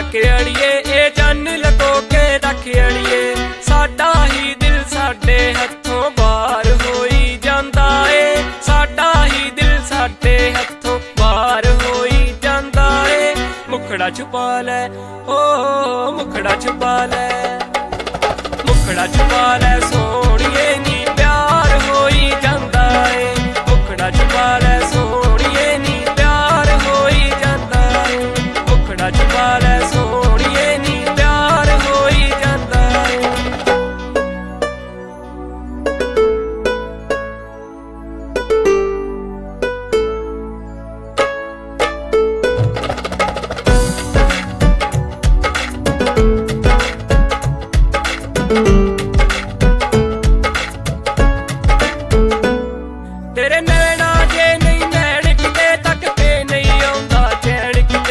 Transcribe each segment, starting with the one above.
रख अड़िए ए जन लगो के रख अड़िए साडा ही दिल साडे हथों बाहर होई जांदा ए साडा ही दिल साडे हथों बाहर होई जांदा ए मुखड़ा छुपा ले ओ मुखड़ा छुपा ले मुखड़ा छुपा ले सोहणिए नी प्यार होई जांदा ए मुखड़ा छुपा ले सोहणिए नी प्यार होई जांदा ए मुखड़ा छुपा ले सोहणिए नी प्यार होई जांदा ए तेरे नैना जे नहीं नैन किते तक के नहीं आउंदा चैन किते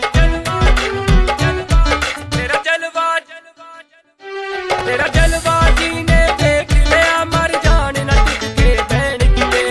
तेरा जलवा तेरा जलवा जी ने देख लिया मर जान न टिक के बैन किते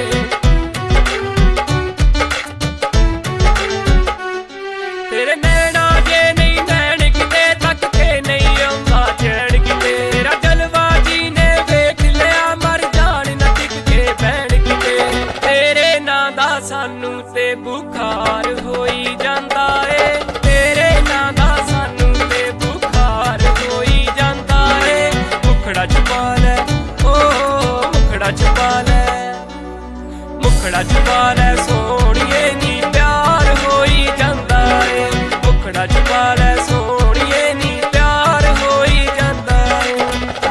तेरे नैना जे नहीं नैन किते तक के नहीं आउंदा चैन किते तेरा जलवा जी ने देख लिया मर जान न टिक के बैन किते तेरे नां दा सानू ते बुखार होई जांदा ए तेरे नां दा सानू ते बुखार होई जांदा ए मुखड़ा छुपा ले ओ मुखड़ा छुपा ले मुखड़ा छुपा ले सोहणिए नी प्यार होई जांदा ए मुखड़ा छुपा ले सोहणिए नी प्यार होई जांदा ए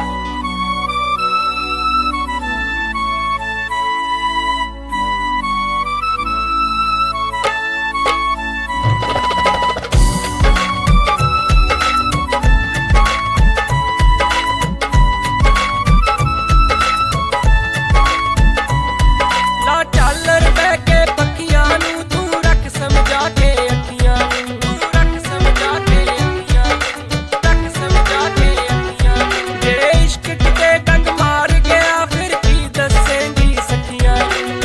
ला चालर बह के पक्खियां नू तू रख समझा के अखियां नू तू रख समझा के अखियां रख समझा के अखियां जेड़े इश्क किते डंग मार गया फिर की दसेंगी सखियां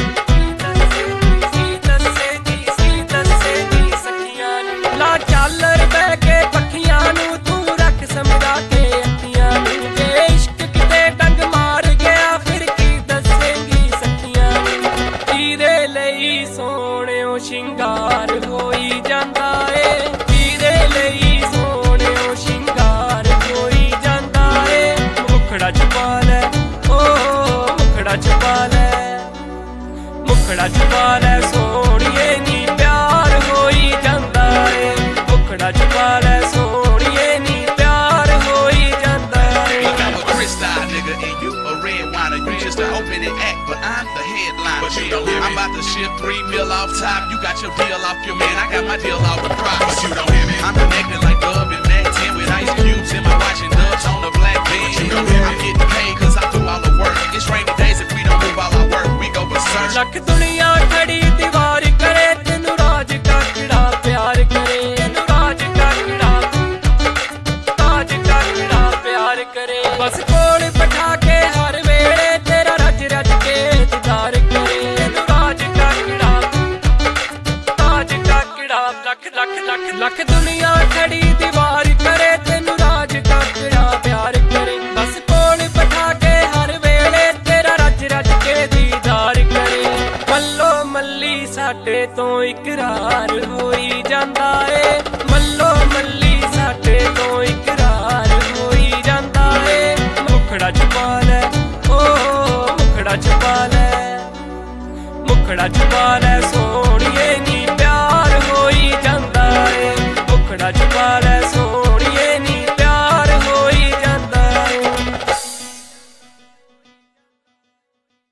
की दसेंगी सखियां ला चालर बह के पक्खियां नू तू रख समझा के अखियां जे इश्क किते डंग मार गया फिर की दसेंगी सखियां तेरे ਲਈ ਸੋਹਣਿਓ ਸ਼ਿੰਗਾਰ ਹੋਈ ਜਾਂਦਾ ਏ ਤੇਰੇ ਲਈ ਸੋਹਣਿਓ ਸ਼ਿੰਗਾਰ ਹੋਈ ਜਾਂਦਾ ਏ ਮੁਖੜਾ ਛੁਪਾ ਲੈ ਓ ਮੁਖੜਾ ਛੁਪਾ ਲੈ ਮੁਖੜਾ ਛੁਪਾ ਲੈ ਸੋਹਣੀਏ ਨੀ ਪਿਆਰ ਹੋਈ ਜਾਂਦਾ ਏ ਮੁਖੜਾ ਛੁਪਾ ਲੈ ਸੋਹਣੀਏ ਨੀ ਪਿਆਰ ਹੋਈ ਜਾਂਦਾ ਏ I'm a crystal nigga and you a red wine. You just an opening act, but I'm the headline. But you don't hear me. I'm about to ship 3 mil off top. You got your deal off your man. I got my deal off the props. But you don't hear me. I'm connected like Dub and Mac 10 with ice cubes in my watch and dubs on the black bean. But you don't hear me. I'm getting paid cause I do all the work. It's rainy days if we don't move all our work. We go berserk. Lakh ਦੁਨੀਆ ਖੜੀ ਦੀਵਾਰ ਕਰੇ ਤੈਨੂੰ ਰਾਜ ਕਾਕੜਾ ਪਿਆਰ ਕਰੇ ਤੈਨੂੰ ਰਾਜ ਕਾਕੜਾ ਪਿਆਰ ਕਰੇ ਬਸ ਕੋਲ ਬਿਠਾ ਕੇ ਹਰ ਵੇਲੇ ਤੇਰਾ ਰੱਜ ਰੱਜ ਕੇ ਦੀਦਾਰ ਕਰੇ ਤੈਨੂੰ ਰਾਜ ਕਾਕੜਾ ਲੱਖ ਦੁਨੀਆ